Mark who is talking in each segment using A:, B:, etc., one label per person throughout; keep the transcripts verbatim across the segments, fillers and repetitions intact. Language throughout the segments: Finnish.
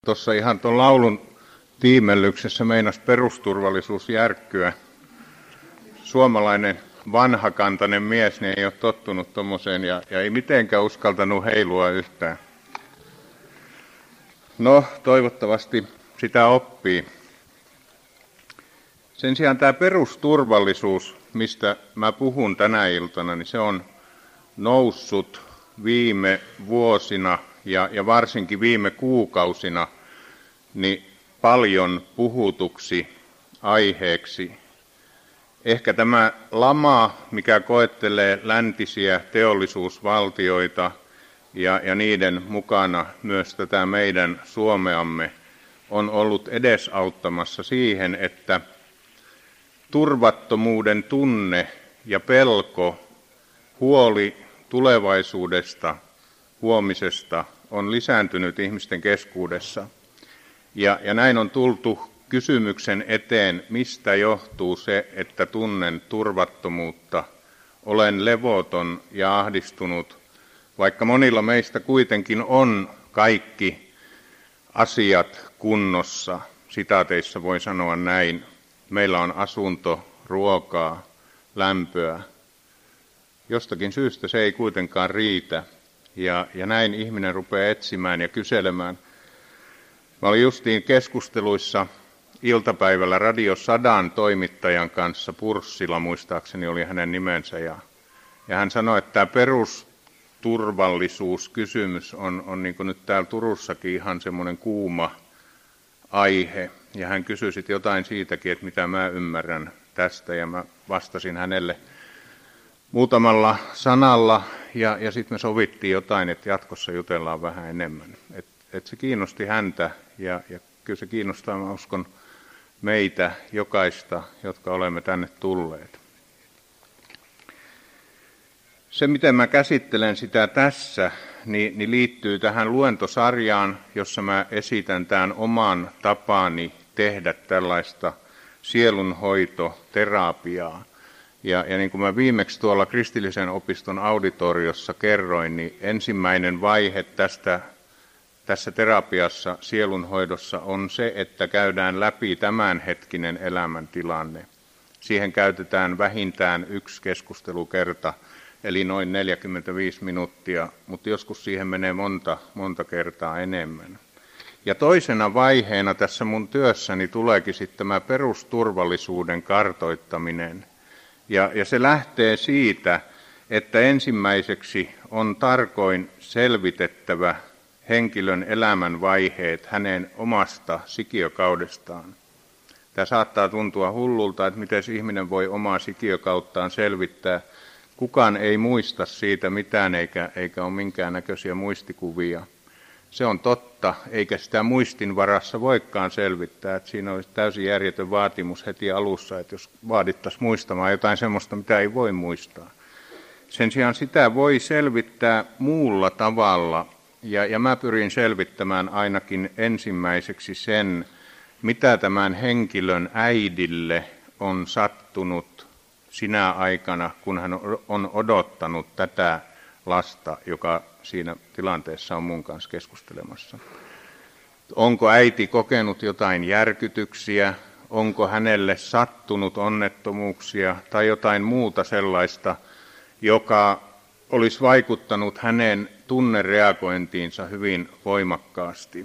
A: Tuossa ihan tuon laulun tiimellyksessä meinasi perusturvallisuus järkkyä. Suomalainen vanhakantainen mies niin ei ole tottunut tuommoiseen ja, ja ei mitenkään uskaltanut heilua yhtään. No, toivottavasti sitä oppii. Sen sijaan tämä perusturvallisuus, mistä mä puhun tänä iltana, niin se on noussut viime vuosina ja, ja varsinkin viime kuukausina niin paljon puhutuksi aiheeksi. Ehkä tämä lama, mikä koettelee läntisiä teollisuusvaltioita ja, ja niiden mukana myös tätä meidän Suomeamme, on ollut edesauttamassa siihen, että turvattomuuden tunne ja pelko, huoli tulevaisuudesta, huomisesta on lisääntynyt ihmisten keskuudessa. Ja, ja näin on tultu kysymyksen eteen, mistä johtuu se, että tunnen turvattomuutta, olen levoton ja ahdistunut, vaikka monilla meistä kuitenkin on kaikki asiat kunnossa. Sitaateissa voi sanoa näin, meillä on asunto, ruokaa, lämpöä. Jostakin syystä se ei kuitenkaan riitä ja, ja näin ihminen rupeaa etsimään ja kyselemään. Mä olin justiin keskusteluissa iltapäivällä Radio Sadan toimittajan kanssa, Purssila muistaakseni oli hänen nimensä, ja, ja hän sanoi, että tämä perusturvallisuuskysymys on, on niin kuin nyt täällä Turussakin ihan semmoinen kuuma aihe, ja hän kysyi sitten jotain siitäkin, että mitä mä ymmärrän tästä, ja mä vastasin hänelle muutamalla sanalla, ja, ja sitten me sovittiin jotain, että jatkossa jutellaan vähän enemmän. Et, et se kiinnosti häntä, ja, ja kyllä se kiinnostaa, mä uskon, meitä jokaista, jotka olemme tänne tulleet. Se, miten mä käsittelen sitä tässä, niin, niin liittyy tähän luentosarjaan, jossa mä esitän tämän oman tapani tehdä tällaista sielunhoitoterapiaa. Ja, ja niin kuin mä viimeksi tuolla Kristillisen opiston auditoriossa kerroin, niin ensimmäinen vaihe tästä, tässä terapiassa, sielunhoidossa on se, että käydään läpi tämänhetkinen elämäntilanne. Siihen käytetään vähintään yksi keskustelukerta, eli noin neljäkymmentäviisi minuuttia, mutta joskus siihen menee monta, monta kertaa enemmän. Ja toisena vaiheena tässä mun työssäni tuleekin sitten tämä perusturvallisuuden kartoittaminen. Ja, ja se lähtee siitä, että ensimmäiseksi on tarkoin selvitettävä henkilön elämänvaiheet hänen omasta sikiökaudestaan. Tämä saattaa tuntua hullulta, että miten ihminen voi omaa sikiökauttaan selvittää. Kukaan ei muista siitä mitään eikä, eikä ole minkäännäköisiä muistikuvia. Se on totta, eikä sitä muistin varassa voikaan selvittää. Että siinä olisi täysin järjetön vaatimus heti alussa, että jos vaadittaisiin muistamaan jotain sellaista, mitä ei voi muistaa. Sen sijaan sitä voi selvittää muulla tavalla, ja, ja mä pyrin selvittämään ainakin ensimmäiseksi sen, mitä tämän henkilön äidille on sattunut sinä aikana, kun hän on odottanut tätä lasta, joka siinä tilanteessa on mun kanssa keskustelemassa. Onko äiti kokenut jotain järkytyksiä, onko hänelle sattunut onnettomuuksia tai jotain muuta sellaista, joka olisi vaikuttanut hänen tunnereagointiinsa hyvin voimakkaasti.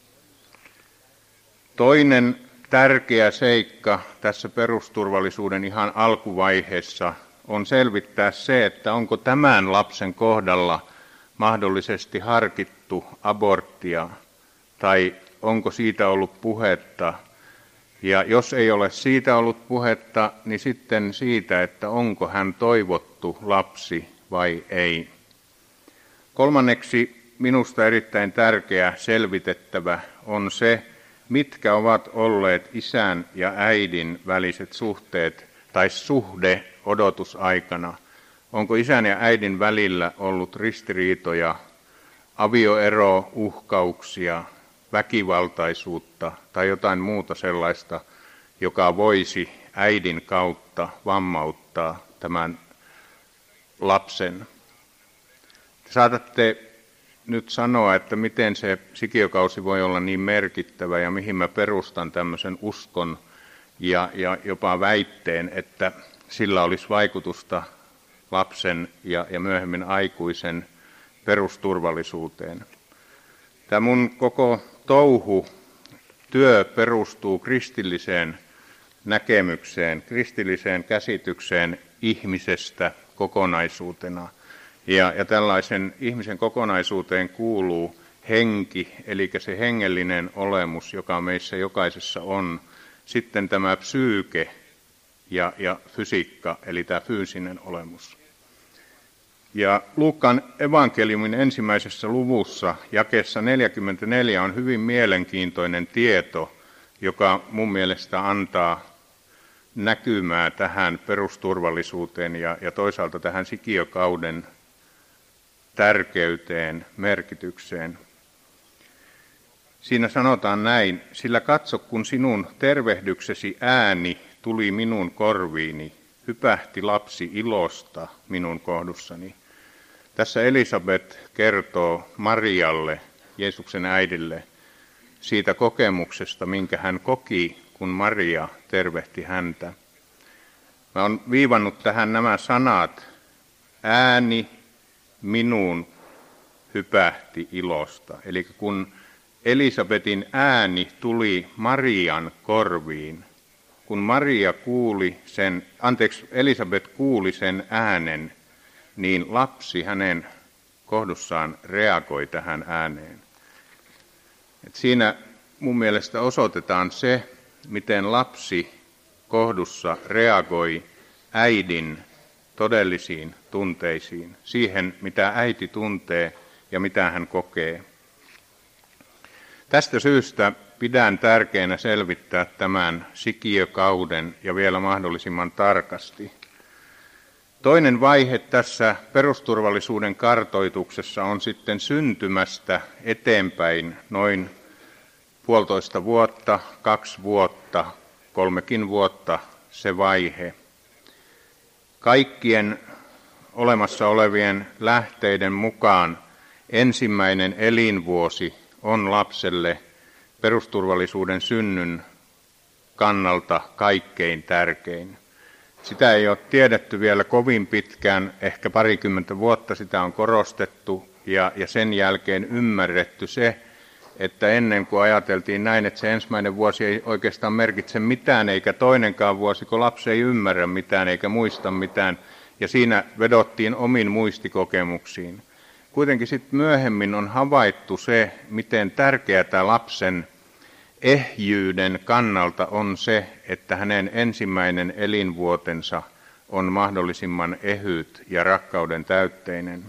A: Toinen tärkeä seikka tässä perusturvallisuuden ihan alkuvaiheessa on selvittää se, että onko tämän lapsen kohdalla mahdollisesti harkittu aborttia tai onko siitä ollut puhetta. Ja jos ei ole siitä ollut puhetta, niin sitten siitä, että onko hän toivottu lapsi vai ei. Kolmanneksi minusta erittäin tärkeä selvitettävä on se, mitkä ovat olleet isän ja äidin väliset suhteet tai suhde odotusaikana. Onko isän ja äidin välillä ollut ristiriitoja, avioero, uhkauksia, väkivaltaisuutta tai jotain muuta sellaista, joka voisi äidin kautta vammauttaa tämän lapsen. Te saatatte nyt sanoa, että miten se sikiökausi voi olla niin merkittävä ja mihin mä perustan tämmöisen uskon ja, ja jopa väitteen, että sillä olisi vaikutusta lapsen ja, ja myöhemmin aikuisen perusturvallisuuteen. Tämä mun koko touhu, työ perustuu kristilliseen näkemykseen, kristilliseen käsitykseen ihmisestä kokonaisuutena. Ja, ja tällaisen ihmisen kokonaisuuteen kuuluu henki, eli se hengellinen olemus, joka meissä jokaisessa on. Sitten tämä psyyke ja, ja fysiikka, eli tämä fyysinen olemus. Ja Luukkaan evankeliumin ensimmäisessä luvussa, jakeessa neljäkymmentäneljä, on hyvin mielenkiintoinen tieto, joka mun mielestä antaa näkymää tähän perusturvallisuuteen ja, ja toisaalta tähän sikiökauden tärkeyteen, merkitykseen. Siinä sanotaan näin: sillä katso, kun sinun tervehdyksesi ääni tuli minun korviini, hypähti lapsi ilosta minun kohdussani. Tässä Elisabet kertoo Marialle, Jeesuksen äidille, siitä kokemuksesta, minkä hän koki, kun Maria tervehti häntä. Mä oon viivannut tähän nämä sanat: ääni minuun hypähti ilosta. Eli kun Elisabetin ääni tuli Marian korviin, kun Maria kuuli sen, anteeksi, Elisabet kuuli sen äänen, niin lapsi hänen kohdussaan reagoi tähän ääneen. Et siinä mun mielestä osoitetaan se, miten lapsi kohdussa reagoi äidin todellisiin tunteisiin, siihen mitä äiti tuntee ja mitä hän kokee. Tästä syystä pidän tärkeänä selvittää tämän sikiökauden ja vielä mahdollisimman tarkasti. Toinen vaihe tässä perusturvallisuuden kartoituksessa on sitten syntymästä eteenpäin noin puolitoista vuotta, kaksi vuotta, kolmekin vuotta se vaihe. Kaikkien olemassa olevien lähteiden mukaan ensimmäinen elinvuosi on lapselle perusturvallisuuden synnyn kannalta kaikkein tärkein. Sitä ei ole tiedetty vielä kovin pitkään, ehkä parikymmentä vuotta sitä on korostettu ja, ja sen jälkeen ymmärretty se, että ennen kuin ajateltiin näin, että se ensimmäinen vuosi ei oikeastaan merkitse mitään eikä toinenkaan vuosi, kun lapsi ei ymmärrä mitään eikä muista mitään, ja siinä vedottiin omiin muistikokemuksiin. Kuitenkin sitten myöhemmin on havaittu se, miten tärkeää tämä lapsen ehjyyden kannalta on se, että hänen ensimmäinen elinvuotensa on mahdollisimman ehyt ja rakkauden täytteinen.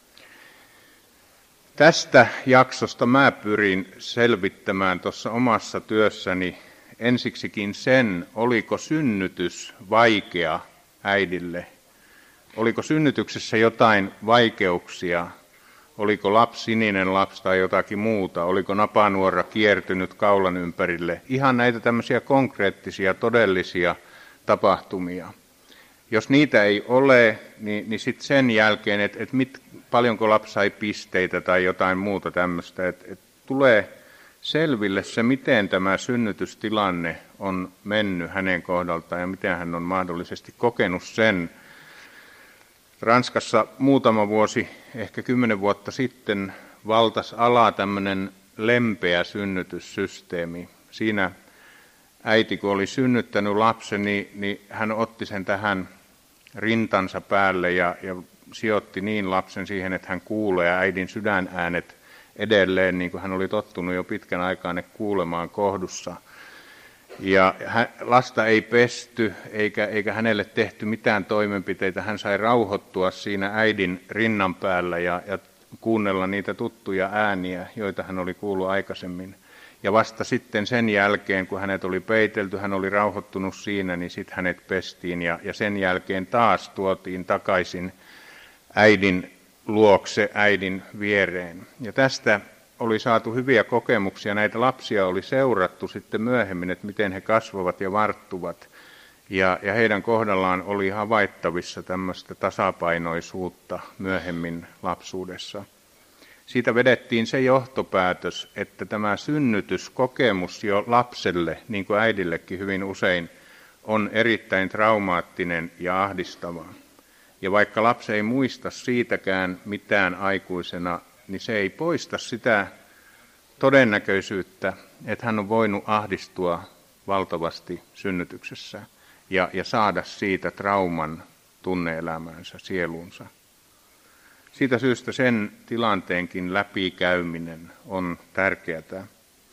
A: Tästä jaksosta mä pyrin selvittämään tuossa omassa työssäni ensiksikin sen, oliko synnytys vaikea äidille. Oliko synnytyksessä jotain vaikeuksia? Oliko lapsi sininen lapsi tai jotakin muuta? Oliko napanuora kiertynyt kaulan ympärille? Ihan näitä tämmöisiä konkreettisia, todellisia tapahtumia. Jos niitä ei ole, niin, niin sitten sen jälkeen, että et mit, paljonko lapsi sai pisteitä tai jotain muuta tämmöistä, että et tulee selville se, miten tämä synnytystilanne on mennyt hänen kohdaltaan ja miten hän on mahdollisesti kokenut sen. Ranskassa muutama vuosi, ehkä kymmenen vuotta sitten, valtasi alaa tämmöinen lempeä synnytyssysteemi. Siinä äiti, kun oli synnyttänyt lapsen, niin, niin hän otti sen tähän rintansa päälle ja, ja sijoitti niin lapsen siihen, että hän kuulee äidin sydänäänet edelleen, niin kuin hän oli tottunut jo pitkän aikaa ne kuulemaan kohdussa. Ja hän, lasta ei pesty eikä, eikä hänelle tehty mitään toimenpiteitä. Hän sai rauhoittua siinä äidin rinnan päällä ja, ja kuunnella niitä tuttuja ääniä, joita hän oli kuullut aikaisemmin. Ja vasta sitten sen jälkeen, kun hänet oli peitelty, hän oli rauhoittunut siinä, niin sitten hänet pestiin ja, ja sen jälkeen taas tuotiin takaisin äidin luokse, äidin viereen. Ja tästä oli saatu hyviä kokemuksia. Näitä lapsia oli seurattu sitten myöhemmin, että miten he kasvavat ja varttuvat. Ja, ja heidän kohdallaan oli havaittavissa tämmöistä tasapainoisuutta myöhemmin lapsuudessa. siitä vedettiin se johtopäätös, että tämä synnytyskokemus jo lapselle, niin kuin äidillekin hyvin usein, on erittäin traumaattinen ja ahdistava. Ja vaikka lapsi ei muista siitäkään mitään aikuisena, niin se ei poista sitä todennäköisyyttä, että hän on voinut ahdistua valtavasti synnytyksessä ja, ja saada siitä trauman tunne-elämäänsä, sieluunsa. Siitä syystä sen tilanteenkin läpikäyminen on tärkeää.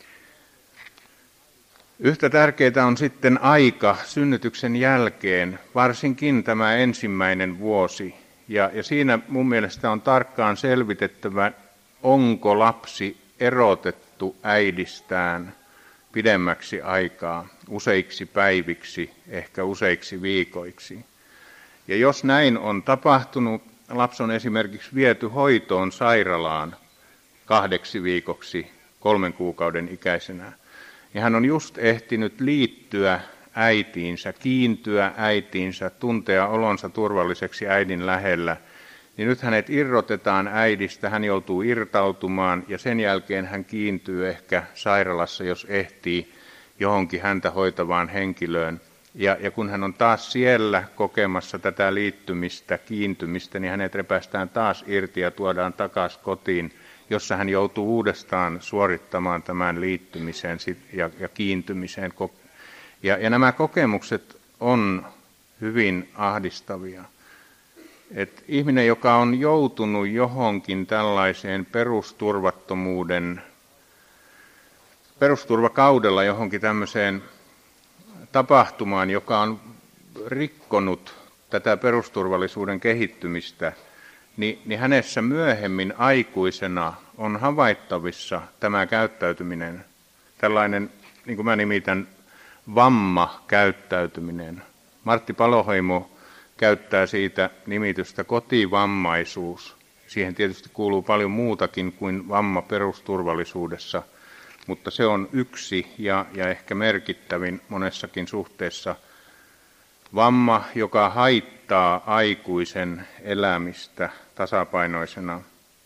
A: Yhtä tärkeää on sitten aika synnytyksen jälkeen, varsinkin tämä ensimmäinen vuosi. Ja, ja siinä mun mielestä on tarkkaan selvitettävä, onko lapsi erotettu äidistään pidemmäksi aikaa, useiksi päiviksi, ehkä useiksi viikoiksi. Ja jos näin on tapahtunut, lapsi on esimerkiksi viety hoitoon sairaalaan kahdeksi viikoksi kolmen kuukauden ikäisenä. Ja hän on just ehtinyt liittyä äitiinsä, kiintyä äitiinsä, tuntea olonsa turvalliseksi äidin lähellä. Niin nyt hänet irrotetaan äidistä, hän joutuu irtautumaan ja sen jälkeen hän kiintyy ehkä sairaalassa, jos ehtii johonkin häntä hoitavaan henkilöön. Ja, ja kun hän on taas siellä kokemassa tätä liittymistä, kiintymistä, niin hänet repäistään taas irti ja tuodaan takaisin kotiin, jossa hän joutuu uudestaan suorittamaan tämän liittymisen ja, ja kiintymisen. Ja, ja nämä kokemukset on hyvin ahdistavia. Et ihminen, joka on joutunut johonkin tällaiseen perusturvattomuuden, perusturvakaudella johonkin tämmöiseen tapahtumaan, joka on rikkonut tätä perusturvallisuuden kehittymistä, niin, niin hänessä myöhemmin aikuisena on havaittavissa tämä käyttäytyminen, tällainen, niin kuin mä nimitän, vammakäyttäytyminen. Martti Paloheimo käyttää siitä nimitystä kotivammaisuus. Siihen tietysti kuuluu paljon muutakin kuin vamma perusturvallisuudessa, mutta se on yksi ja, ja ehkä merkittävin monessakin suhteessa vamma, joka haittaa aikuisen elämistä tasapainoisena.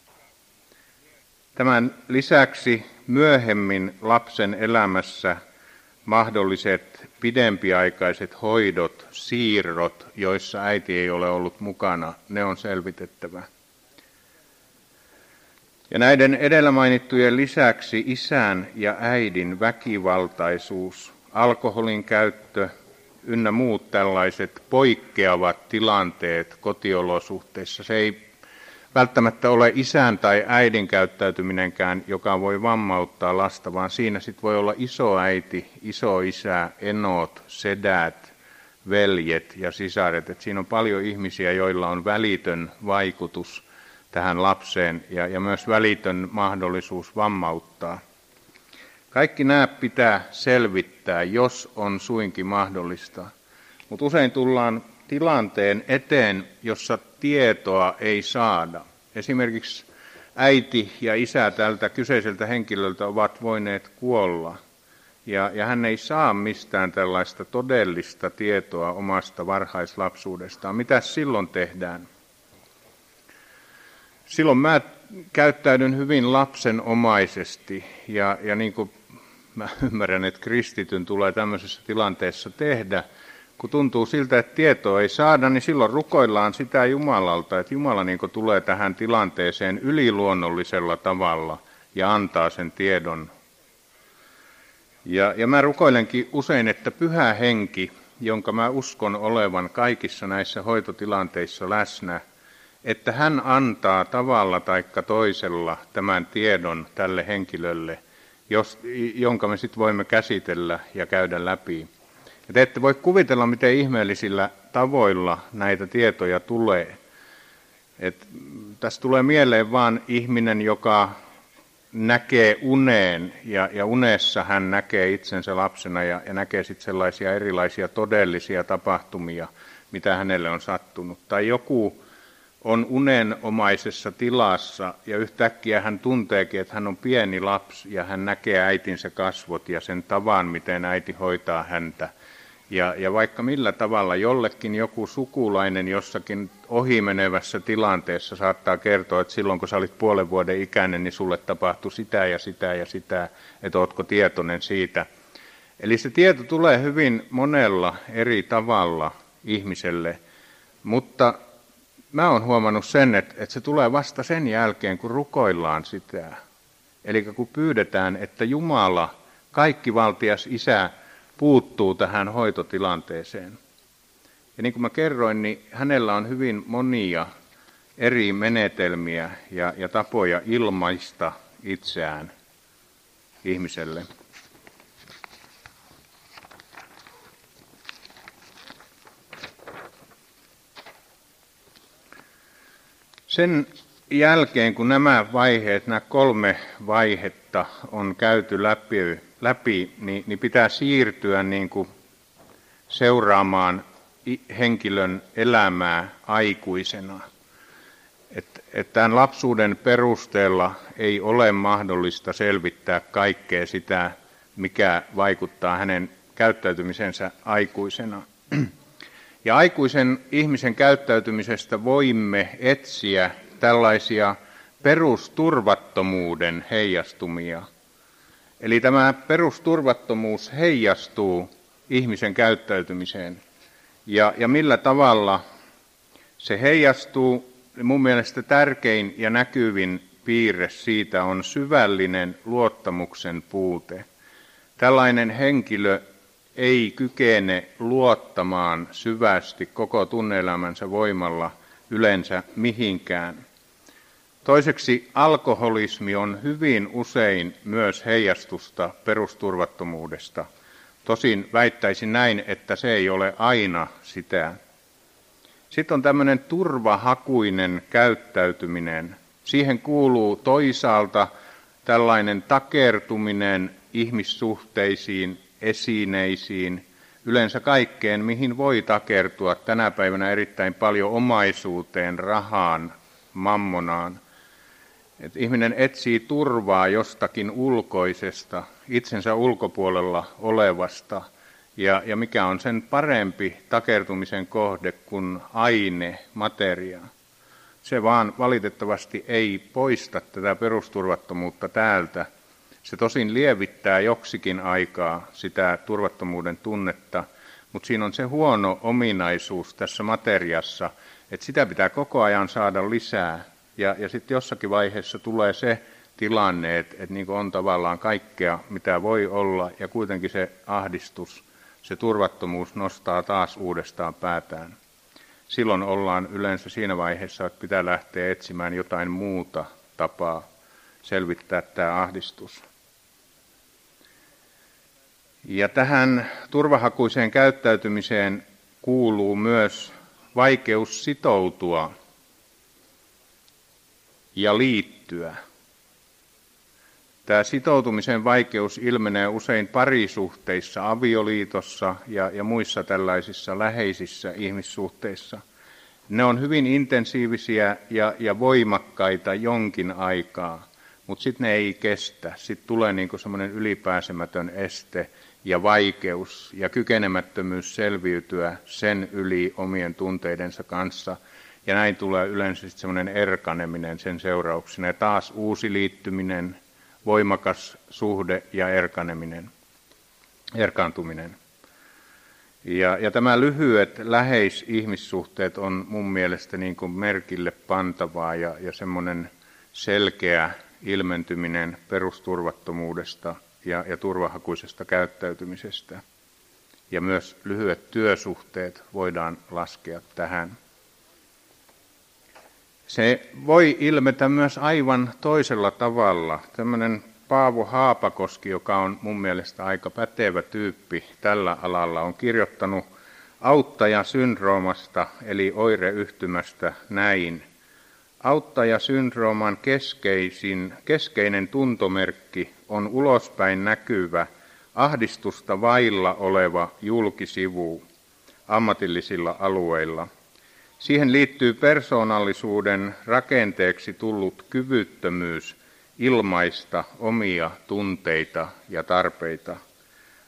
A: Tämän lisäksi myöhemmin lapsen elämässä mahdolliset pidempiaikaiset hoidot, siirrot, joissa äiti ei ole ollut mukana, ne on selvitettävä. Ja näiden edellä mainittujen lisäksi isän ja äidin väkivaltaisuus, alkoholin käyttö ynnä muut tällaiset poikkeavat tilanteet kotiolosuhteissa. Se ei välttämättä ole isän tai äidin käyttäytyminenkään, joka voi vammauttaa lasta, vaan siinä sit voi olla isoäiti, isoisä, enot, sedät, veljet ja sisaret. Et siinä on paljon ihmisiä, joilla on välitön vaikutus tähän lapseen ja, ja myös välitön mahdollisuus vammauttaa. Kaikki nämä pitää selvittää, jos on suinkin mahdollista. Mutta usein tullaan tilanteen eteen, jossa tietoa ei saada. Esimerkiksi äiti ja isä tältä kyseiseltä henkilöltä ovat voineet kuolla. Ja, ja hän ei saa mistään tällaista todellista tietoa omasta varhaislapsuudestaan. Mitä silloin tehdään? Silloin mä käyttäydyn hyvin lapsenomaisesti ja, ja niin kuin mä ymmärrän, että kristityn tulee tämmöisessä tilanteessa tehdä, kun tuntuu siltä, että tietoa ei saada, niin silloin rukoillaan sitä Jumalalta, että Jumala niin kuin tulee tähän tilanteeseen yliluonnollisella tavalla ja antaa sen tiedon. Ja, ja mä rukoilenkin usein, että Pyhä Henki, jonka mä uskon olevan kaikissa näissä hoitotilanteissa läsnä, että hän antaa tavalla tai toisella tämän tiedon tälle henkilölle, jos, jonka me sitten voimme käsitellä ja käydä läpi. Ja te ette voi kuvitella, miten ihmeellisillä tavoilla näitä tietoja tulee. Et tässä tulee mieleen vaan ihminen, joka näkee uneen ja, ja unessa hän näkee itsensä lapsena ja, ja näkee sitten sellaisia erilaisia todellisia tapahtumia, mitä hänelle on sattunut. Tai joku on unenomaisessa tilassa ja yhtäkkiä hän tunteekin, että hän on pieni lapsi ja hän näkee äitinsä kasvot ja sen tavan, miten äiti hoitaa häntä. Ja, ja vaikka millä tavalla jollekin joku sukulainen jossakin ohimenevässä tilanteessa saattaa kertoa, että silloin kun sä olit puolen vuoden ikäinen, niin sulle tapahtui sitä ja sitä ja sitä, että ootko tietoinen siitä. Eli se tieto tulee hyvin monella eri tavalla ihmiselle, mutta mä oon huomannut sen, että, että se tulee vasta sen jälkeen, kun rukoillaan sitä. Eli kun pyydetään, että Jumala, kaikkivaltias Isä, puuttuu tähän hoitotilanteeseen. Ja niin kuin mä kerroin, niin hänellä on hyvin monia eri menetelmiä ja, ja tapoja ilmaista itseään ihmiselle. Sen jälkeen, kun nämä vaiheet, nämä kolme vaihetta on käyty läpi, läpi niin, niin pitää siirtyä niin kuin seuraamaan henkilön elämää aikuisena. Että et tämän lapsuuden perusteella ei ole mahdollista selvittää kaikkea sitä, mikä vaikuttaa hänen käyttäytymisensä aikuisena. Ja aikuisen ihmisen käyttäytymisestä voimme etsiä tällaisia perusturvattomuuden heijastumia. Eli tämä perusturvattomuus heijastuu ihmisen käyttäytymiseen. Ja, ja millä tavalla se heijastuu, mun mielestä tärkein ja näkyvin piirre siitä on syvällinen luottamuksen puute. Tällainen henkilö ei kykene luottamaan syvästi koko tunne-elämänsä voimalla yleensä mihinkään. Toiseksi alkoholismi on hyvin usein myös heijastusta perusturvattomuudesta. Tosin väittäisin näin, että se ei ole aina sitä. Sitten on tämmöinen turvahakuinen käyttäytyminen. Siihen kuuluu toisaalta tällainen takertuminen ihmissuhteisiin, esineisiin, yleensä kaikkeen, mihin voi takertua tänä päivänä erittäin paljon omaisuuteen, rahaan, mammonaan. Et ihminen etsii turvaa jostakin ulkoisesta, itsensä ulkopuolella olevasta, ja, ja mikä on sen parempi takertumisen kohde kuin aine, materia. Se vaan valitettavasti ei poista tätä perusturvattomuutta täältä. Se tosin lievittää joksikin aikaa sitä turvattomuuden tunnetta, mutta siinä on se huono ominaisuus tässä materiassa, että sitä pitää koko ajan saada lisää. Ja, ja sitten jossakin vaiheessa tulee se tilanne, että, että niin kuin on tavallaan kaikkea, mitä voi olla, ja kuitenkin se ahdistus, se turvattomuus nostaa taas uudestaan päätään. Silloin ollaan yleensä siinä vaiheessa, että pitää lähteä etsimään jotain muuta tapaa selvittää tämä ahdistus. Ja tähän turvahakuiseen käyttäytymiseen kuuluu myös vaikeus sitoutua ja liittyä. Tämä sitoutumisen vaikeus ilmenee usein parisuhteissa, avioliitossa ja, ja muissa tällaisissa läheisissä ihmissuhteissa. Ne on hyvin intensiivisiä ja, ja voimakkaita jonkin aikaa, mutta sitten ne ei kestä. Sitten tulee niinku semmoinen ylipääsemätön este ja vaikeus ja kykenemättömyys selviytyä sen yli omien tunteidensa kanssa. Ja näin tulee yleensä semmoinen erkaneminen sen seurauksena ja taas uusi liittyminen, voimakas suhde ja erkaneminen, erkaantuminen. Ja, ja tämä lyhyet läheisihmissuhteet on mun mielestä niin kuin merkille pantavaa ja, ja semmoinen selkeä ilmentyminen perusturvattomuudesta ja, ja turvahakuisesta käyttäytymisestä. Ja myös lyhyet työsuhteet voidaan laskea tähän. Se voi ilmetä myös aivan toisella tavalla. Tämmöinen Paavo Haapakoski, joka on mun mielestä aika pätevä tyyppi tällä alalla, on kirjoittanut auttajasyndroomasta eli oireyhtymästä näin. Auttajasyndrooman keskeisin, keskeinen tuntomerkki on ulospäin näkyvä, ahdistusta vailla oleva julkisivu ammatillisilla alueilla. Siihen liittyy persoonallisuuden rakenteeksi tullut kyvyttömyys ilmaista omia tunteita ja tarpeita.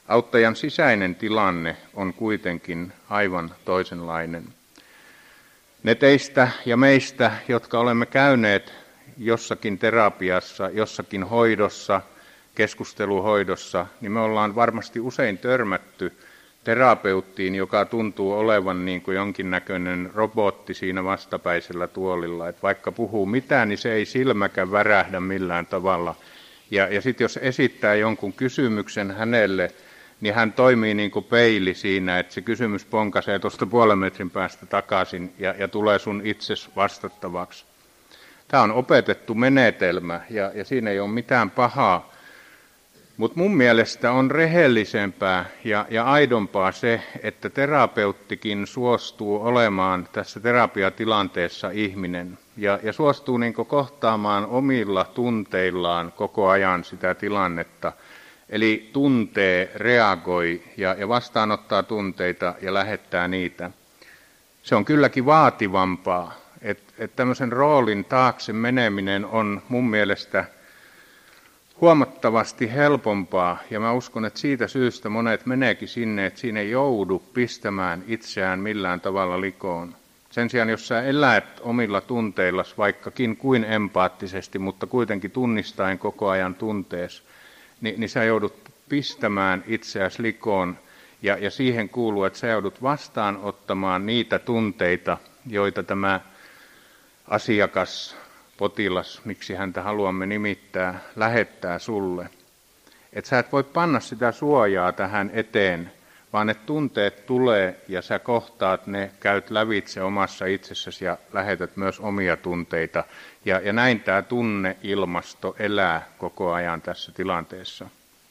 A: Auttajan sisäinen tilanne on kuitenkin aivan toisenlainen. Ne teistä ja meistä, jotka olemme käyneet jossakin terapiassa, jossakin hoidossa, keskusteluhoidossa, niin me ollaan varmasti usein törmätty terapeuttiin, joka tuntuu olevan niin kuin jonkinnäköinen robotti siinä vastapäisellä tuolilla. Että vaikka puhuu mitään, niin se ei silmäkään värähdä millään tavalla. Ja, ja sitten jos esittää jonkun kysymyksen hänelle, niin hän toimii niin kuin peili siinä, että se kysymys ponkaisee tuosta puolen metrin päästä takaisin ja, ja tulee sun itses vastattavaksi. Tämä on opetettu menetelmä ja, ja siinä ei ole mitään pahaa. Mutta mun mielestä on rehellisempää ja, ja aidompaa se, että terapeuttikin suostuu olemaan tässä terapiatilanteessa ihminen ja, ja suostuu niin kuin kohtaamaan omilla tunteillaan koko ajan sitä tilannetta. Eli tuntee, reagoi ja, ja vastaanottaa tunteita ja lähettää niitä. Se on kylläkin vaativampaa, että et tämmöisen roolin taakse meneminen on mun mielestä huomattavasti helpompaa, ja mä uskon, että siitä syystä monet meneekin sinne, että siinä ei joudu pistämään itseään millään tavalla likoon. Sen sijaan, jos sä elät omilla tunteillas, vaikkakin kuin empaattisesti, mutta kuitenkin tunnistaen koko ajan tuntees, niin, niin sä joudut pistämään itseäsi likoon, ja, ja siihen kuuluu, että sä joudut vastaanottamaan niitä tunteita, joita tämä asiakas, potilas, miksi häntä haluamme nimittää, lähettää sulle. Että sä et voi panna sitä suojaa tähän eteen, vaan ne tunteet tulee ja sä kohtaat ne, käyt lävitse omassa itsessäsi ja lähetät myös omia tunteita. Ja, ja näin tämä tunneilmasto elää koko ajan tässä tilanteessa.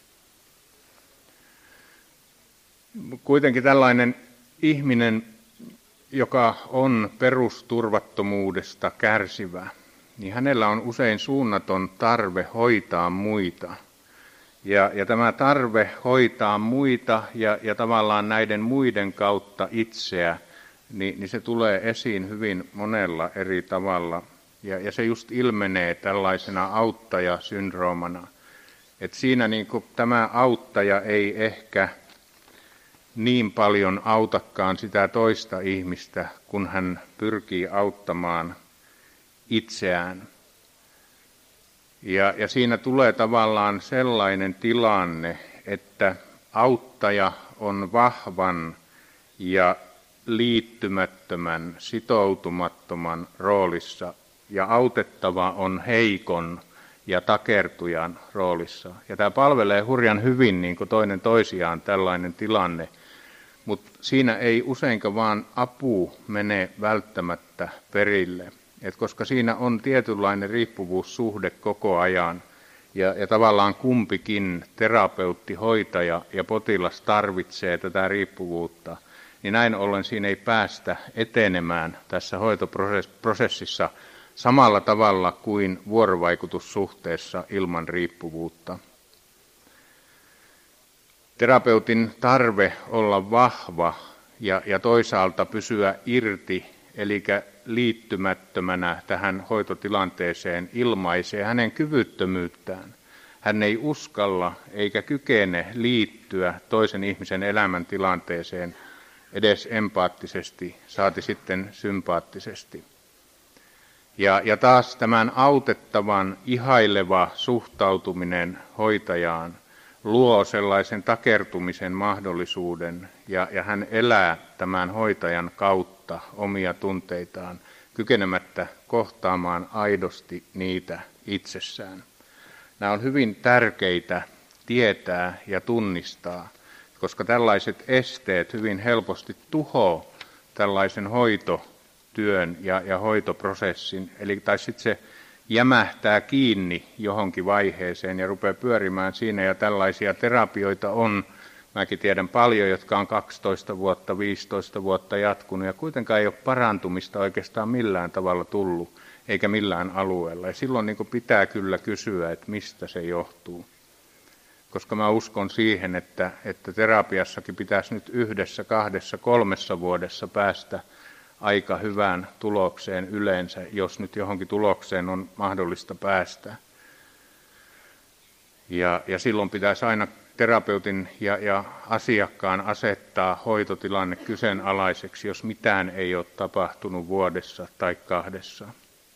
A: Kuitenkin tällainen ihminen, joka on perusturvattomuudesta kärsivä, niin hänellä on usein suunnaton tarve hoitaa muita. Ja, ja tämä tarve hoitaa muita ja, ja tavallaan näiden muiden kautta itseä, niin, niin se tulee esiin hyvin monella eri tavalla. Ja, ja se just ilmenee tällaisena auttajasyndroomana. Että siinä niin kuin tämä auttaja ei ehkä niin paljon autakaan sitä toista ihmistä, kun hän pyrkii auttamaan itseään. Ja, ja siinä tulee tavallaan sellainen tilanne, että auttaja on vahvan ja liittymättömän, sitoutumattoman roolissa, ja autettava on heikon ja takertujan roolissa. Ja tämä palvelee hurjan hyvin niin kuin toinen toisiaan tällainen tilanne, mutta siinä ei useinkaan vaan apu mene välttämättä perille. Et koska siinä on tietynlainen riippuvuussuhde koko ajan ja, ja tavallaan kumpikin terapeutti, hoitaja ja potilas tarvitsee tätä riippuvuutta, niin näin ollen siinä ei päästä etenemään tässä hoitoprosessissa samalla tavalla kuin vuorovaikutussuhteessa ilman riippuvuutta. Terapeutin tarve olla vahva ja, ja toisaalta pysyä irti, eli liittymättömänä tähän hoitotilanteeseen ilmaisee hänen kyvyttömyyttään. Hän ei uskalla eikä kykene liittyä toisen ihmisen elämäntilanteeseen edes empaattisesti, saati sitten sympaattisesti. Ja, ja taas tämän autettavan ihaileva suhtautuminen hoitajaan luo sellaisen takertumisen mahdollisuuden, ja, ja hän elää tämän hoitajan kautta omia tunteitaan, kykenemättä kohtaamaan aidosti niitä itsessään. Nämä on hyvin tärkeitä tietää ja tunnistaa, koska tällaiset esteet hyvin helposti tuhoaa tällaisen hoitotyön ja, ja hoitoprosessin, eli tai sitten se jämähtää kiinni johonkin vaiheeseen ja rupeaa pyörimään siinä, ja tällaisia terapioita on, mäkin tiedän paljon, jotka on kaksitoista vuotta, viisitoista vuotta jatkunut, ja kuitenkaan ei ole parantumista oikeastaan millään tavalla tullut, eikä millään alueella. Ja silloin niin kuin pitää kyllä kysyä, että mistä se johtuu. Koska mä uskon siihen, että, että terapiassakin pitäisi nyt yhdessä, kahdessa, kolmessa vuodessa päästä aika hyvään tulokseen yleensä, jos nyt johonkin tulokseen on mahdollista päästä. Ja, ja silloin pitäisi aina terapeutin ja, ja asiakkaan asettaa hoitotilanne kyseenalaiseksi, jos mitään ei ole tapahtunut vuodessa tai kahdessa.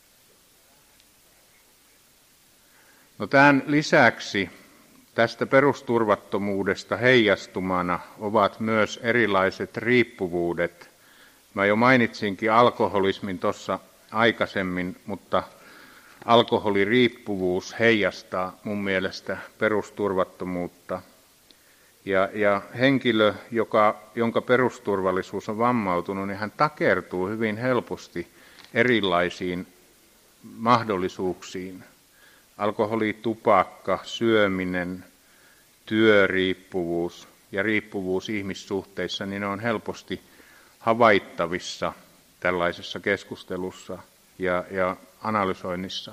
A: No tämän lisäksi tästä perusturvattomuudesta heijastumana ovat myös erilaiset riippuvuudet. Mä jo mainitsinkin alkoholismin tuossa aikaisemmin, mutta alkoholiriippuvuus heijastaa mun mielestä perusturvattomuutta. Ja, ja henkilö, joka, jonka perusturvallisuus on vammautunut, niin hän takertuu hyvin helposti erilaisiin mahdollisuuksiin. Alkoholi, tupakka, syöminen, työriippuvuus ja riippuvuus ihmissuhteissa, niin ne on helposti havaittavissa tällaisessa keskustelussa ja, ja analysoinnissa.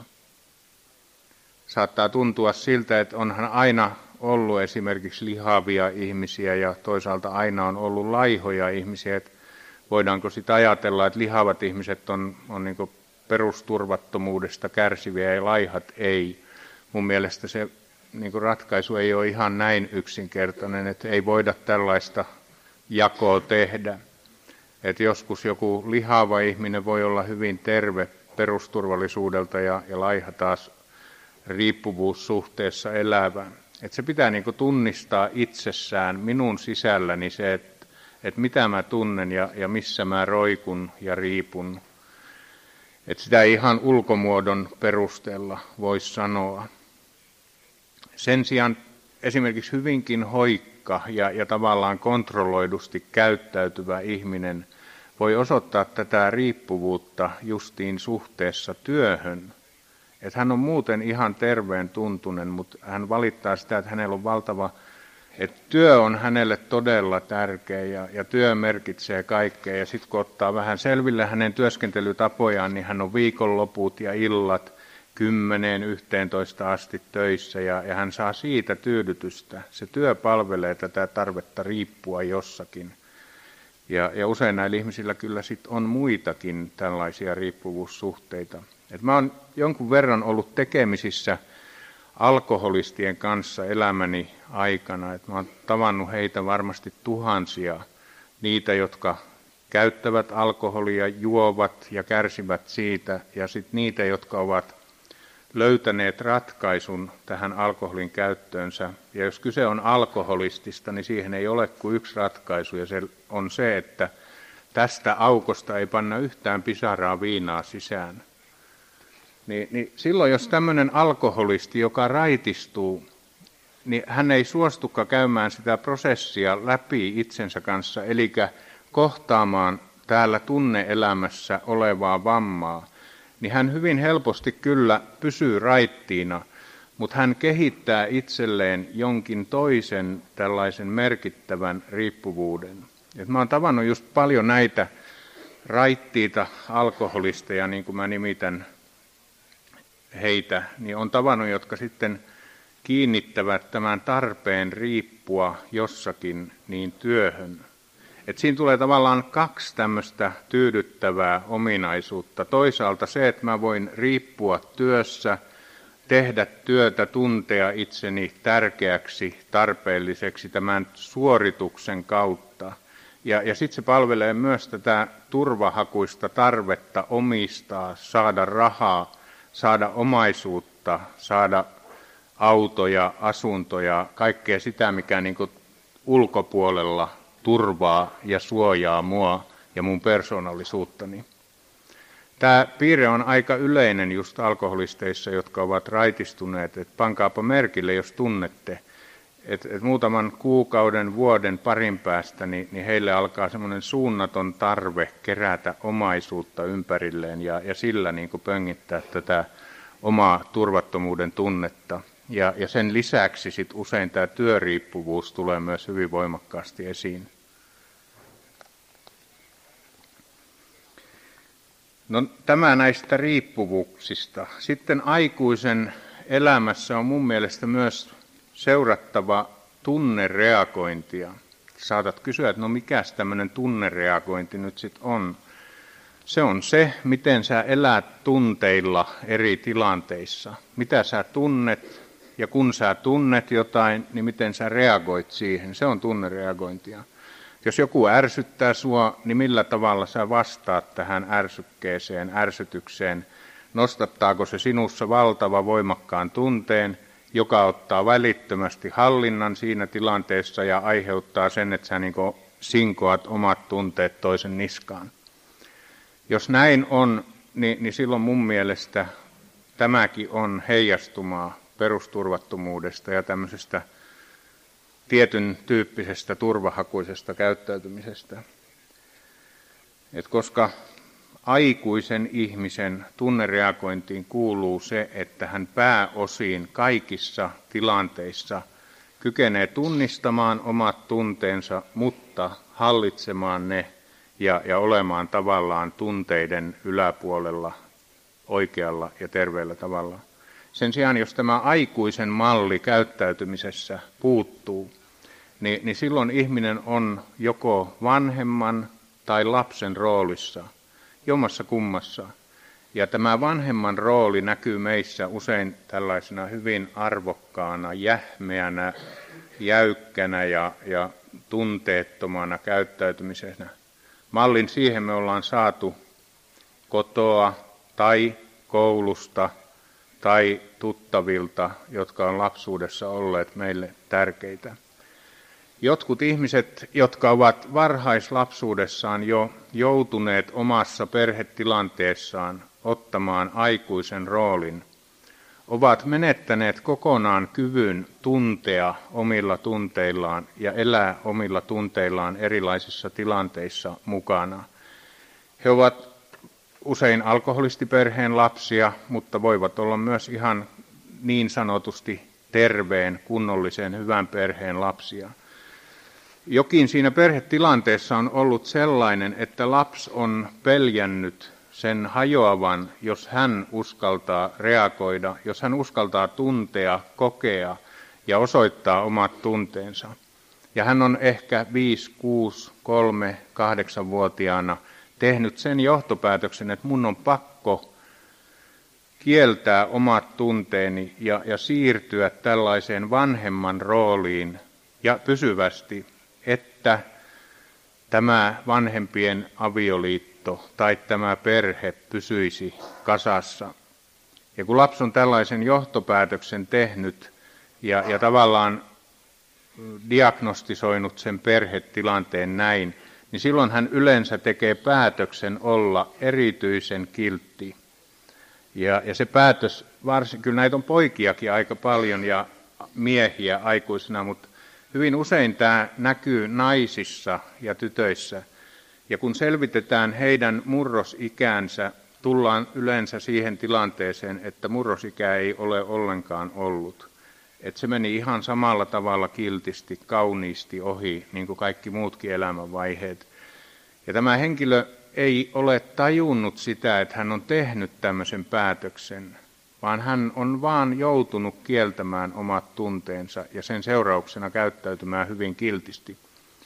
A: Saattaa tuntua siltä, että onhan aina ollut esimerkiksi lihavia ihmisiä ja toisaalta aina on ollut laihoja ihmisiä. Että voidaanko sitä ajatella, että lihavat ihmiset on, on niin kuin perusturvattomuudesta kärsiviä ja laihat ei. Mun mielestä se niin kuin ratkaisu ei ole ihan näin yksinkertainen, että ei voida tällaista jakoa tehdä. Että joskus joku lihava ihminen voi olla hyvin terve perusturvallisuudelta ja, ja laiha taas riippuvuussuhteessa elävä. Että se pitää niin kuin tunnistaa itsessään minun sisälläni se, että, että mitä mä tunnen ja, ja missä mä roikun ja riipun. Että sitä ei ihan ulkomuodon perusteella voisi sanoa. Sen sijaan esimerkiksi hyvinkin hoikka ja, ja tavallaan kontrolloidusti käyttäytyvä ihminen voi osoittaa tätä riippuvuutta justiin suhteessa työhön. Että hän on muuten ihan terveen tuntunen, mutta hän valittaa sitä, että hänellä on valtava, että työ on hänelle todella tärkeä ja, ja työ merkitsee kaikkea. Ja sitten kun ottaa vähän selville hänen työskentelytapojaan, niin hän on viikonloput ja illat kymmeneen, yhteentoista asti töissä ja, ja hän saa siitä tyydytystä. Se työ palvelee tätä tarvetta riippua jossakin. Ja, ja usein näillä ihmisillä kyllä sit on muitakin tällaisia riippuvuussuhteita. Et mä oon jonkun verran ollut tekemisissä alkoholistien kanssa elämäni aikana. Et mä oon tavannut heitä varmasti tuhansia, niitä jotka käyttävät alkoholia, juovat ja kärsivät siitä, ja sitten niitä, jotka ovat löytäneet ratkaisun tähän alkoholin käyttöönsä. Ja jos kyse on alkoholistista, niin siihen ei ole kuin yksi ratkaisu, ja se on se, että tästä aukosta ei panna yhtään pisaraa viinaa sisään. Niin, niin silloin, jos tämmöinen alkoholisti, joka raitistuu, niin hän ei suostukaan käymään sitä prosessia läpi itsensä kanssa, eli kohtaamaan täällä tunne-elämässä olevaa vammaa, niin hän hyvin helposti kyllä pysyy raittiina, mutta hän kehittää itselleen jonkin toisen tällaisen merkittävän riippuvuuden. Et mä oon tavannut just paljon näitä raittiita alkoholisteja, niin kuin mä nimitän heitä, niin on tavannut, jotka sitten kiinnittävät tämän tarpeen riippua jossakin niin työhön. Et siinä tulee tavallaan kaksi tämmöistä tyydyttävää ominaisuutta. Toisaalta se, että mä voin riippua työssä, tehdä työtä, tuntea itseni tärkeäksi, tarpeelliseksi tämän suorituksen kautta. Ja, ja sitten se palvelee myös tätä turvahakuista tarvetta omistaa, saada rahaa, saada omaisuutta, saada autoja, asuntoja, kaikkea sitä, mikä niin kuin ulkopuolella turvaa ja suojaa mua ja mun persoonallisuuttani. Tämä piirre on aika yleinen just alkoholisteissa, jotka ovat raitistuneet, että pankaapa merkille, jos tunnette, että et muutaman kuukauden, vuoden, parin päästä, niin, niin heille alkaa semmoinen suunnaton tarve kerätä omaisuutta ympärilleen ja, ja sillä niin kuin pöngittää tätä omaa turvattomuuden tunnetta. Ja, ja sen lisäksi sit usein tämä työriippuvuus tulee myös hyvin voimakkaasti esiin. No, tämä näistä riippuvuuksista. Sitten aikuisen elämässä on mun mielestä myös seurattava tunnereagointia. Saatat kysyä, että no mikäs tämmöinen tunnereagointi nyt sitten on. Se on se, miten sä elät tunteilla eri tilanteissa. Mitä sä tunnet, ja kun sä tunnet jotain, niin miten sä reagoit siihen, se on tunnereagointia. Jos joku ärsyttää sua, niin millä tavalla sä vastaat tähän ärsykkeeseen, ärsytykseen? Nostattaako se sinussa valtava voimakkaan tunteen, joka ottaa välittömästi hallinnan siinä tilanteessa ja aiheuttaa sen, että sä niin kuin sinkoat omat tunteet toisen niskaan? Jos näin on, niin, niin silloin mun mielestä tämäkin on heijastumaa perusturvattomuudesta ja tämmöisestä tietyn tyyppisestä turvahakuisesta käyttäytymisestä. Et koska aikuisen ihmisen tunnereagointiin kuuluu se, että hän pääosin kaikissa tilanteissa kykenee tunnistamaan omat tunteensa, mutta hallitsemaan ne ja, ja olemaan tavallaan tunteiden yläpuolella oikealla ja terveellä tavalla. Sen sijaan, jos tämä aikuisen malli käyttäytymisessä puuttuu, niin, niin silloin ihminen on joko vanhemman tai lapsen roolissa, jommassa kummassa. Ja tämä vanhemman rooli näkyy meissä usein tällaisena hyvin arvokkaana, jähmeänä, jäykkänä ja, ja tunteettomana käyttäytymisenä. Mallin siihen me ollaan saatu kotoa tai koulusta tai tuttavilta, jotka on lapsuudessa olleet meille tärkeitä. Jotkut ihmiset, jotka ovat varhaislapsuudessaan jo joutuneet omassa perhetilanteessaan ottamaan aikuisen roolin, ovat menettäneet kokonaan kyvyn tuntea omilla tunteillaan ja elää omilla tunteillaan erilaisissa tilanteissa mukana. He ovat usein alkoholistiperheen lapsia, mutta voivat olla myös ihan niin sanotusti terveen, kunnollisen, hyvän perheen lapsia. Jokin siinä perhetilanteessa on ollut sellainen, että lapsi on peljännyt sen hajoavan, jos hän uskaltaa reagoida, jos hän uskaltaa tuntea, kokea ja osoittaa omat tunteensa. Ja hän on ehkä viisi, kuusi, kolme, kahdeksanvuotiaana tehnyt sen johtopäätöksen, että mun on pakko kieltää omat tunteeni ja, ja siirtyä tällaiseen vanhemman rooliin ja pysyvästi, että tämä vanhempien avioliitto tai tämä perhe pysyisi kasassa. Ja kun lapsi on tällaisen johtopäätöksen tehnyt ja, ja tavallaan diagnostisoinut sen perhetilanteen näin, niin silloin hän yleensä tekee päätöksen olla erityisen kiltti. Ja, ja se päätös, varsin, kyllä näitä on poikiakin aika paljon ja miehiä aikuisena, mutta hyvin usein tämä näkyy naisissa ja tytöissä. Ja kun selvitetään heidän murrosikäänsä, tullaan yleensä siihen tilanteeseen, että murrosikä ei ole ollenkaan ollut. Että se meni ihan samalla tavalla kiltisti, kauniisti ohi, niin kuin kaikki muutkin elämänvaiheet. Ja tämä henkilö ei ole tajunnut sitä, että hän on tehnyt tämmöisen päätöksen, vaan hän on vaan joutunut kieltämään omat tunteensa ja sen seurauksena käyttäytymään hyvin kiltisti.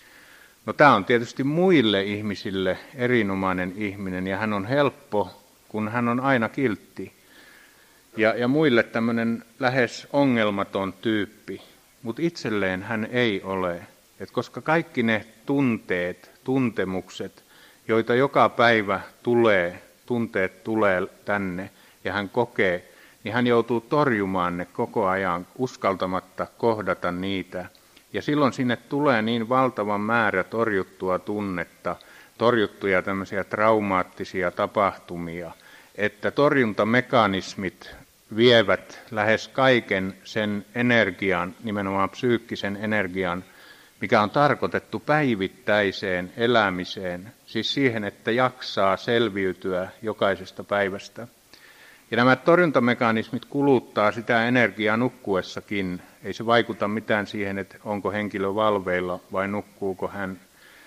A: No tämä on tietysti muille ihmisille erinomainen ihminen ja hän on helppo, kun hän on aina kiltti. Ja, ja muille tämmöinen lähes ongelmaton tyyppi, mutta itselleen hän ei ole. Et koska kaikki ne tunteet, tuntemukset, joita joka päivä tulee, tunteet tulee tänne ja hän kokee, niin hän joutuu torjumaan ne koko ajan uskaltamatta kohdata niitä. Ja silloin sinne tulee niin valtavan määrä torjuttua tunnetta, torjuttuja tämmöisiä traumaattisia tapahtumia, että torjuntamekanismit vievät lähes kaiken sen energian, nimenomaan psyykkisen energian, mikä on tarkoitettu päivittäiseen elämiseen, siis siihen, että jaksaa selviytyä jokaisesta päivästä. Ja nämä torjuntamekanismit kuluttaa sitä energiaa nukkuessakin. Ei se vaikuta mitään siihen, että onko henkilö valveilla vai nukkuuko hän.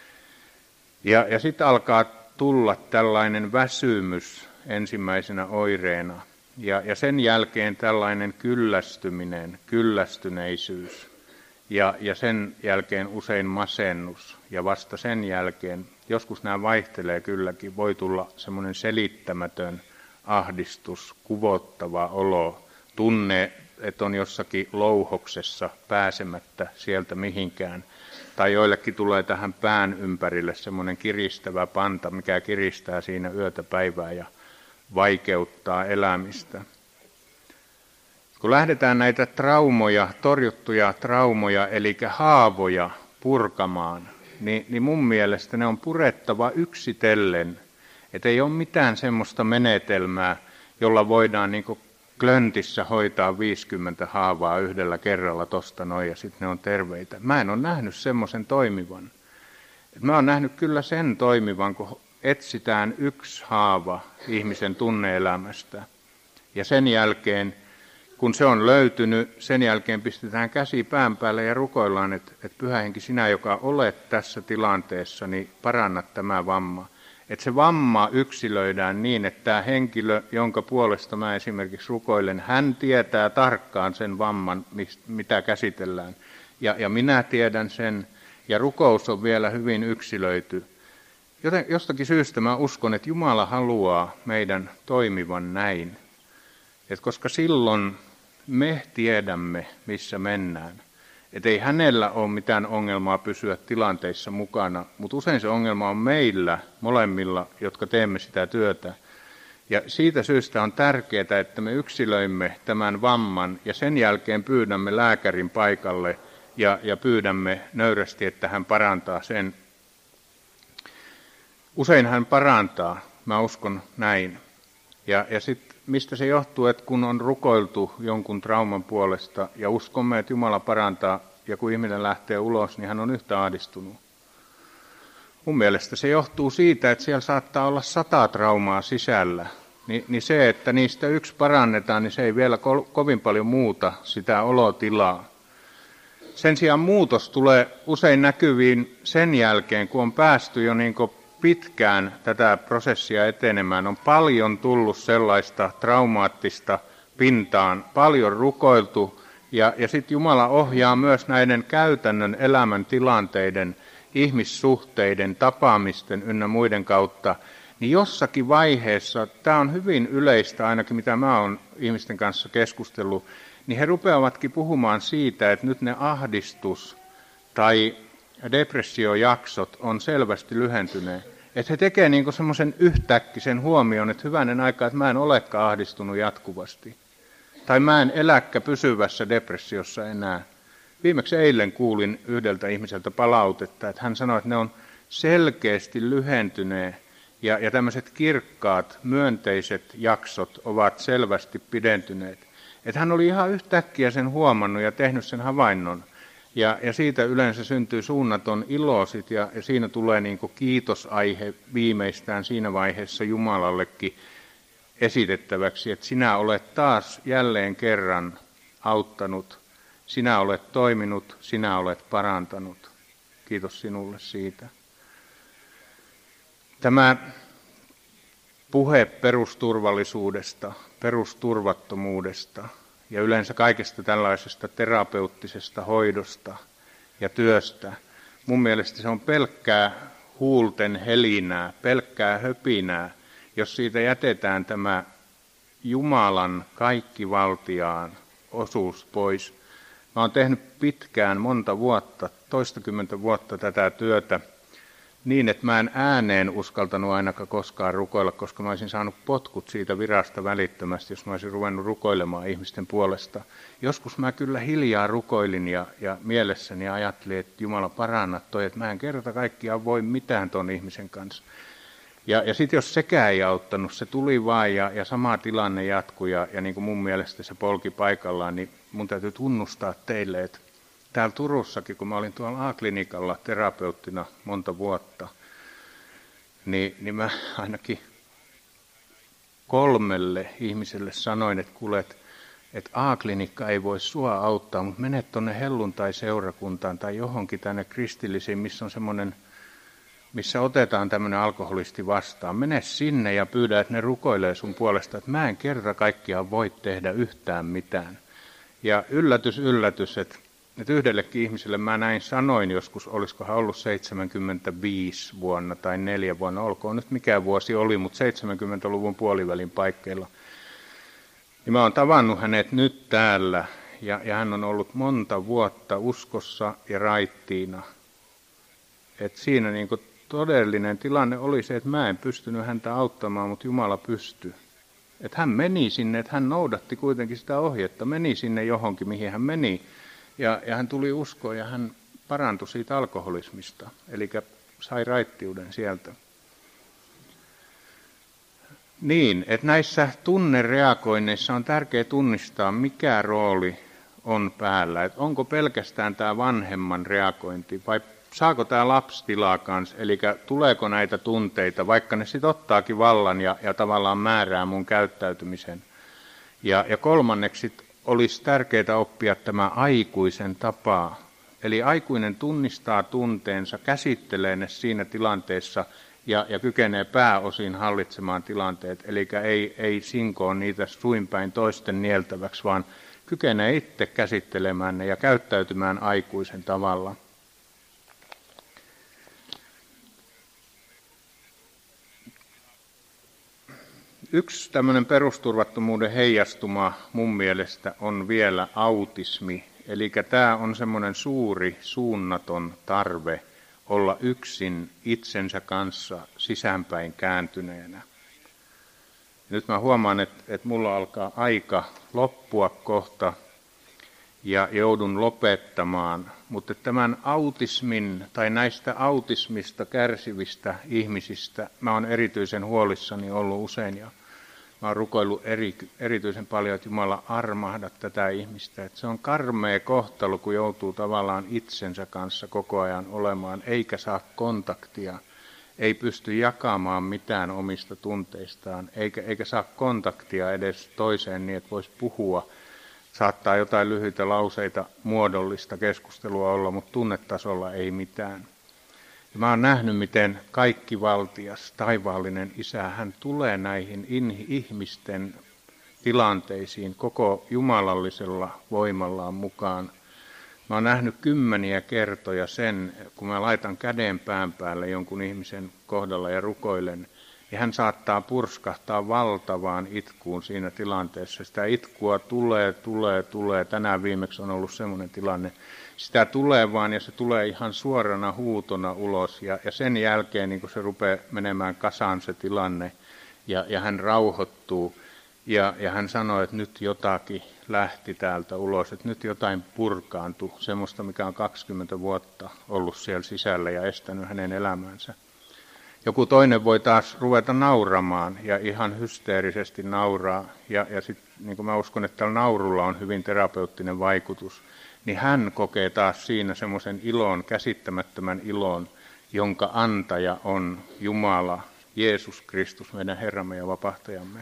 A: Ja, ja sitten alkaa tulla tällainen väsymys ensimmäisenä oireena. Ja, ja sen jälkeen tällainen kyllästyminen, kyllästyneisyys. Ja, ja sen jälkeen usein masennus. Ja vasta sen jälkeen, joskus nämä vaihtelee kylläkin, voi tulla semmoinen selittämätön ahdistus, kuvottava olo, tunne että on jossakin louhoksessa pääsemättä sieltä mihinkään. Tai joillekin tulee tähän pään ympärille semmoinen kiristävä panta, mikä kiristää siinä yötä päivää ja vaikeuttaa elämistä. Kun lähdetään näitä traumoja, torjuttuja traumoja, eli haavoja purkamaan, niin, niin mun mielestä ne on purettava yksitellen. Että ei ole mitään semmoista menetelmää, jolla voidaan niin kuin klöntissä hoitaa viisikymmentä haavaa yhdellä kerralla tosta noin ja sitten ne on terveitä. Mä en ole nähnyt semmoisen toimivan. Mä oon nähnyt kyllä sen toimivan, kun etsitään yksi haava ihmisen tunne-elämästä. Ja sen jälkeen, kun se on löytynyt, sen jälkeen pistetään käsi pään päälle ja rukoillaan, että, että Pyhä Henki, sinä, joka olet tässä tilanteessa, niin paranna tämä vamma. Että se vamma yksilöidään niin, että tämä henkilö, jonka puolesta mä esimerkiksi rukoilen, hän tietää tarkkaan sen vamman, mitä käsitellään. Ja, ja minä tiedän sen, ja rukous on vielä hyvin yksilöity. Joten jostakin syystä mä uskon, että Jumala haluaa meidän toimivan näin. Et koska silloin me tiedämme, missä mennään. Että ei hänellä ole mitään ongelmaa pysyä tilanteissa mukana, mutta usein se ongelma on meillä molemmilla, jotka teemme sitä työtä. Ja siitä syystä on tärkeää, että me yksilöimme tämän vamman ja sen jälkeen pyydämme lääkärin paikalle ja, ja pyydämme nöyrästi, että hän parantaa sen. Usein hän parantaa, mä uskon näin. Ja, ja sitten mistä se johtuu, että kun on rukoiltu jonkun trauman puolesta ja uskomme, että Jumala parantaa, ja kun ihminen lähtee ulos, niin hän on yhtä ahdistunut. Mun mielestä se johtuu siitä, että siellä saattaa olla sata traumaa sisällä. Ni, niin se, että niistä yksi parannetaan, niin se ei vielä ko- kovin paljon muuta sitä olotilaa. Sen sijaan muutos tulee usein näkyviin sen jälkeen, kun on päästy jo niin kuin pitkään tätä prosessia etenemään. On paljon tullut sellaista traumaattista pintaan, paljon rukoiltu, ja, ja sitten Jumala ohjaa myös näiden käytännön elämäntilanteiden, ihmissuhteiden, tapaamisten ynnä muiden kautta, niin jossakin vaiheessa, tämä on hyvin yleistä ainakin mitä mä oon ihmisten kanssa keskustellut, niin he rupeavatkin puhumaan siitä, että nyt ne ahdistus tai depressiojaksot on selvästi lyhentyneet. Että he tekevät niin semmoisen yhtäkkisen huomion, että hyvänen aika, että mä en olekaan ahdistunut jatkuvasti. Tai mä en eläkkä pysyvässä depressiossa enää. Viimeksi eilen kuulin yhdeltä ihmiseltä palautetta, että hän sanoi, että ne on selkeästi lyhentyneet ja, ja tämmöiset kirkkaat, myönteiset jaksot ovat selvästi pidentyneet. Että hän oli ihan yhtäkkiä sen huomannut ja tehnyt sen havainnon. Ja, ja siitä yleensä syntyy suunnaton ilo sit, ja, ja siinä tulee niin kuin kiitosaihe viimeistään siinä vaiheessa Jumalallekin esitettäväksi, että sinä olet taas jälleen kerran auttanut, sinä olet toiminut, sinä olet parantanut. Kiitos sinulle siitä. Tämä puhe perusturvallisuudesta, perusturvattomuudesta ja yleensä kaikesta tällaisesta terapeuttisesta hoidosta ja työstä, mun mielestä se on pelkkää huulten helinää, pelkkää höpinää, jos siitä jätetään tämä Jumalan kaikkivaltiaan osuus pois. Mä oon tehnyt pitkään, monta vuotta, toistakymmentä vuotta tätä työtä niin, että mä en ääneen uskaltanut ainakaan koskaan rukoilla, koska mä olisin saanut potkut siitä virasta välittömästi, jos mä olisin ruvennut rukoilemaan ihmisten puolesta. Joskus mä kyllä hiljaa rukoilin ja, ja mielessäni ajattelin, että Jumala paranna toi, että mä en kerta kaikkiaan voi mitään ton ihmisen kanssa. Ja, ja sitten jos sekään ei auttanut, se tuli vaan ja, ja sama tilanne jatkui ja, ja niin kuin mun mielestä se polki paikallaan, niin mun täytyy tunnustaa teille, että täällä Turussakin, kun mä olin tuolla A-klinikalla terapeuttina monta vuotta, niin, niin mä ainakin kolmelle ihmiselle sanoin, että kuule, että, että A-klinikka ei voi sua auttaa, mutta mene tuonne helluntai-seurakuntaan tai johonkin tänne kristillisiin, missä on semmoinen, missä otetaan tämmöinen alkoholisti vastaan. Mene sinne ja pyydä, että ne rukoilee sun puolesta, että mä en kerta kaikkiaan voi tehdä yhtään mitään. Ja yllätys, yllätys, että Että yhdellekin ihmiselle mä näin sanoin joskus, olisikohan ollut seitsemänkymmentäviisi vuonna tai neljä vuonna, olkoon nyt mikä vuosi oli, mutta seitsemänkymmentäluvun puolivälin paikkeilla. Niin mä oon tavannut hänet nyt täällä ja, ja hän on ollut monta vuotta uskossa ja raittiina. Et siinä niin kuin todellinen tilanne oli se, että mä en pystynyt häntä auttamaan, mutta Jumala pystyi. Että hän meni sinne, että hän noudatti kuitenkin sitä ohjetta, meni sinne johonkin, mihin hän meni. Ja, ja hän tuli uskoon ja hän parantui siitä alkoholismista, eli sai raittiuden sieltä. Niin, että näissä tunnereagoinneissa on tärkeää tunnistaa, mikä rooli on päällä. Että onko pelkästään tämä vanhemman reagointi vai saako tämä lapsi tilaa kanssa, eli tuleeko näitä tunteita, vaikka ne sitten ottaakin vallan ja, ja tavallaan määrää mun käyttäytymisen. Ja, ja kolmanneksi olisi tärkeää oppia tämä aikuisen tapa. Eli aikuinen tunnistaa tunteensa, käsittelee ne siinä tilanteessa ja, ja kykenee pääosin hallitsemaan tilanteet. Eli ei, ei sinkoa niitä suinpäin toisten nieltäväksi, vaan kykenee itse käsittelemään ne ja käyttäytymään aikuisen tavalla. Yksi tämmöinen perusturvattomuuden heijastuma mun mielestä on vielä autismi. Eli tämä on semmoinen suuri, suunnaton tarve olla yksin itsensä kanssa sisäänpäin kääntyneenä. Nyt mä huomaan, että, että mulla alkaa aika loppua kohta ja joudun lopettamaan. Mutta tämän autismin tai näistä autismista kärsivistä ihmisistä mä oon erityisen huolissani ollut usein ja mä oon rukoillut eri, erityisen paljon, että Jumala armahda tätä ihmistä. Että se on karmea kohtalo, kun joutuu tavallaan itsensä kanssa koko ajan olemaan, eikä saa kontaktia, ei pysty jakamaan mitään omista tunteistaan, eikä, eikä saa kontaktia edes toiseen niin, että voisi puhua. Saattaa jotain lyhyitä lauseita, muodollista keskustelua olla, mutta tunnetasolla ei mitään. Ja mä oon nähnyt, miten kaikki valtias, taivaallinen Isä, hän tulee näihin ihmisten tilanteisiin koko jumalallisella voimallaan mukaan. Mä oon nähnyt kymmeniä kertoja sen, kun mä laitan käden pään päälle jonkun ihmisen kohdalla ja rukoilen, ja hän saattaa purskahtaa valtavaan itkuun siinä tilanteessa. Sitä itkua tulee, tulee, tulee. Tänään viimeksi on ollut semmoinen tilanne. Sitä tulee vaan ja se tulee ihan suorana huutona ulos. Ja, ja sen jälkeen niin kun se rupeaa menemään kasaan se tilanne ja, ja hän rauhoittuu. Ja, ja hän sanoi, että nyt jotakin lähti täältä ulos, että nyt jotain purkaantui. Semmoista, mikä on kaksikymmentä vuotta ollut siellä sisällä ja estänyt hänen elämänsä. Joku toinen voi taas ruveta nauramaan ja ihan hysteerisesti nauraa. Ja, ja sitten niin kuin mä uskon, että tällä naurulla on hyvin terapeuttinen vaikutus, niin hän kokee taas siinä semmoisen ilon, käsittämättömän ilon, jonka antaja on Jumala, Jeesus Kristus, meidän Herramme ja Vapahtajamme.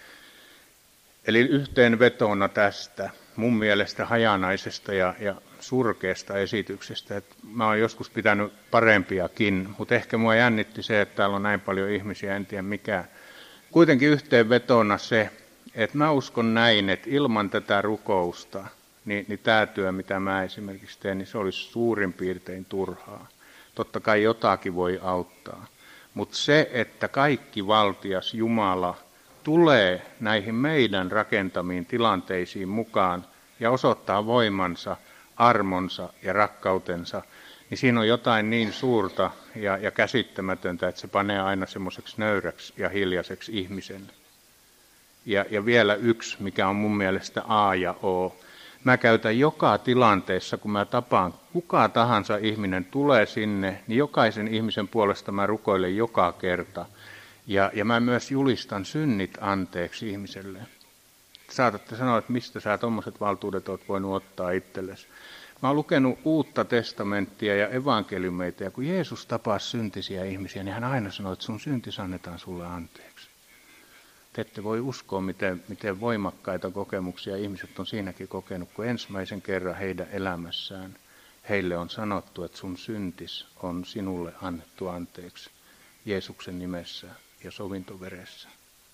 A: Eli yhteenvetona tästä mun mielestä hajanaisesta ja, ja surkeasta esityksestä, että mä oon joskus pitänyt parempiakin, mutta ehkä mua jännitti se, että täällä on näin paljon ihmisiä, en tiedä mikä. Kuitenkin yhteenvetona se, että mä uskon näin, että ilman tätä rukousta, niin, niin tämä työ, mitä mä esimerkiksi teen, niin se olisi suurin piirtein turhaa. Totta kai jotakin voi auttaa, mutta se, että kaikki valtias Jumala tulee näihin meidän rakentamiin tilanteisiin mukaan ja osoittaa voimansa, armonsa ja rakkautensa, niin siinä on jotain niin suurta ja, ja käsittämätöntä, että se panee aina semmoiseksi nöyräksi ja hiljaiseksi ihmisen. Ja, ja vielä yksi, mikä on mun mielestä A ja O. Mä käytän joka tilanteessa, kun mä tapaan kuka tahansa ihminen tulee sinne, niin jokaisen ihmisen puolesta mä rukoilen joka kerta. Ja, ja mä myös julistan synnit anteeksi ihmiselle. Saatatte sanoa, että mistä sä tommoset valtuudet oot voinut ottaa itsellesi. Mä oon lukenut Uutta testamenttia ja evankeliumeita, ja kun Jeesus tapasi syntisiä ihmisiä, niin hän aina sanoi, että sun syntis annetaan sulle anteeksi. Te ette voi uskoa, miten, miten voimakkaita kokemuksia ihmiset on siinäkin kokenut, kun ensimmäisen kerran heidän elämässään heille on sanottu, että sun syntis on sinulle annettu anteeksi Jeesuksen nimessä ja sovintoveressä.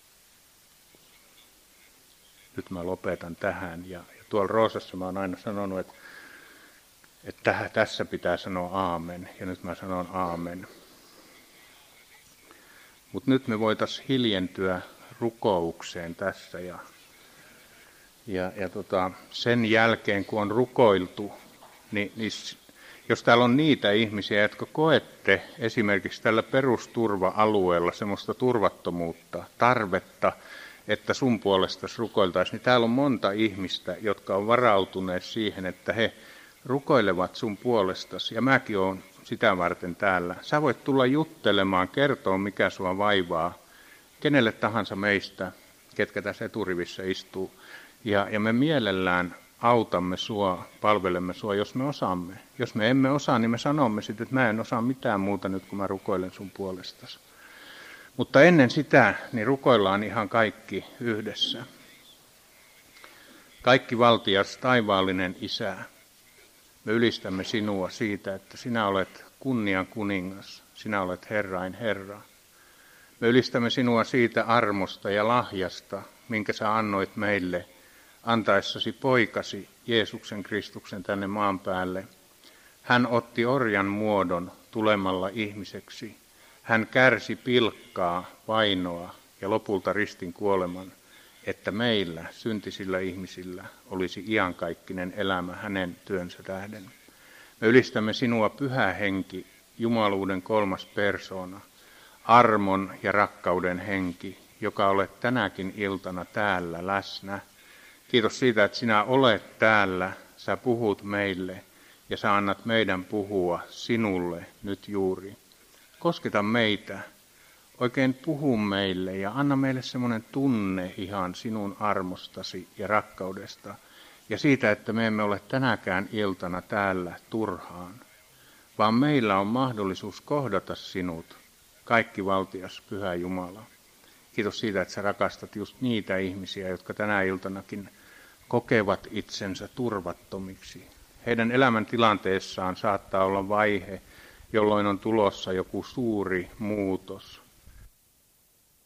A: Nyt mä lopetan tähän. Ja, ja tuolla Roosassa mä oon aina sanonut, että, että tässä pitää sanoa aamen. Ja nyt mä sanon aamen. Mutta nyt me voitaisiin hiljentyä rukoukseen tässä. Ja Ja, ja tota, sen jälkeen, kun on rukoiltu, niin, niin jos täällä on niitä ihmisiä, jotka koette esimerkiksi tällä perusturva-alueella semmoista turvattomuutta, tarvetta, että sun puolestasi rukoiltaisiin, niin täällä on monta ihmistä, jotka on varautuneet siihen, että he rukoilevat sun puolestasi. Ja mäkin olen sitä varten täällä. Sä voit tulla juttelemaan, kertoa mikä sua vaivaa, kenelle tahansa meistä, ketkä tässä eturivissä istuu. Ja, ja me mielellään autamme sua, palvelemme sua, jos me osaamme. Jos me emme osaa, niin me sanomme sitten, että mä en osaa mitään muuta nyt, kun mä rukoilen sun puolestasi. Mutta ennen sitä, niin rukoillaan ihan kaikki yhdessä. Kaikki valtias, taivaallinen Isä, me ylistämme sinua siitä, että sinä olet kunnian kuningas, sinä olet Herrain Herra. Me ylistämme sinua siitä armosta ja lahjasta, minkä sä annoit meille antaessasi poikasi Jeesuksen Kristuksen tänne maan päälle. Hän otti orjan muodon tulemalla ihmiseksi. Hän kärsi pilkkaa, vainoa ja lopulta ristin kuoleman, että meillä, syntisillä ihmisillä, olisi iankaikkinen elämä hänen työnsä tähden. Me ylistämme sinua, Pyhä Henki, jumaluuden kolmas persoona, armon ja rakkauden henki, joka olet tänäkin iltana täällä läsnä. Kiitos siitä, että sinä olet täällä, sä puhut meille ja sä annat meidän puhua sinulle nyt juuri. Kosketa meitä, oikein puhu meille ja anna meille semmoinen tunne ihan sinun armostasi ja rakkaudesta ja siitä, että me emme ole tänäkään iltana täällä turhaan, vaan meillä on mahdollisuus kohdata sinut, kaikki valtias Pyhä Jumala. Kiitos siitä, että sä rakastat just niitä ihmisiä, jotka tänä iltanakin kokevat itsensä turvattomiksi. Heidän elämäntilanteessaan saattaa olla vaihe, jolloin on tulossa joku suuri muutos.